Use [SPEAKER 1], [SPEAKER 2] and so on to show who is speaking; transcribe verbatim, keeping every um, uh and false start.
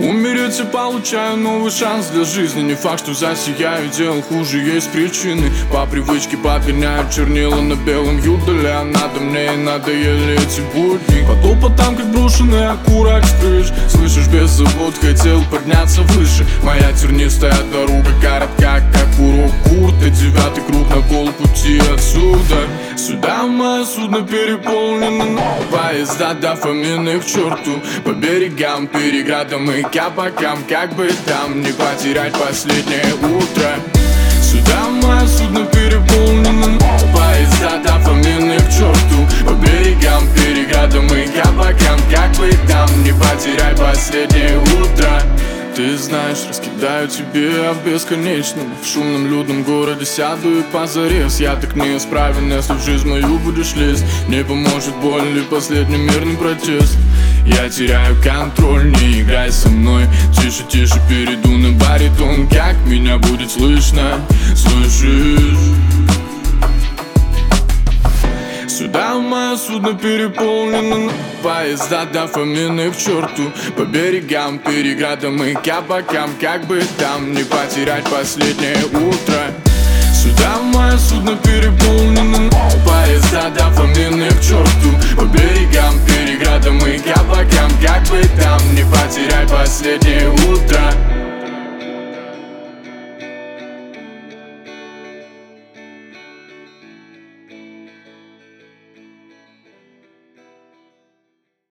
[SPEAKER 1] Умереть я получаю новый шанс для жизни. Не факт, что засияю, делал хуже, есть причины. По привычке попеняю чернила на белом юдоле. Надо мне и надоели эти будни. По топотам, как брошенный окурок стриж. Слышишь, без забот хотел подняться выше. Моя тернистая дорога коротка, как урок курта. Девятый круг на полпути отсюда. Сюда мое судно переполнено. Поезда до Фомины к черту. По берегам, переградам и кабакам. Как бы там не потерять последнее утро. Сюда мое судно переполнено. Поезда до Фомины к черту. По берегам, переградам и кабакам. Как бы там не потерять последнее утро. Ты знаешь, раскидаю тебе в бесконечном. В шумном людном городе сяду и позарез. Я так неисправен, если в жизнь мою будешь лезть. Не поможет боль или последний мирный протест. Я теряю контроль, не играй со мной. Тише, тише, перейду на баритон. Как меня будет слышно, слышишь? Сюда мое судно переполнено. Поезда до Фомины к черту. По берегам, переградам и кабакам. Как бы там не потерять последнее утро. Сюда мое судно переполнено. Поезда до Фомины к черту. По берегам, переградам и кабакам. Как бы там не потерять последнее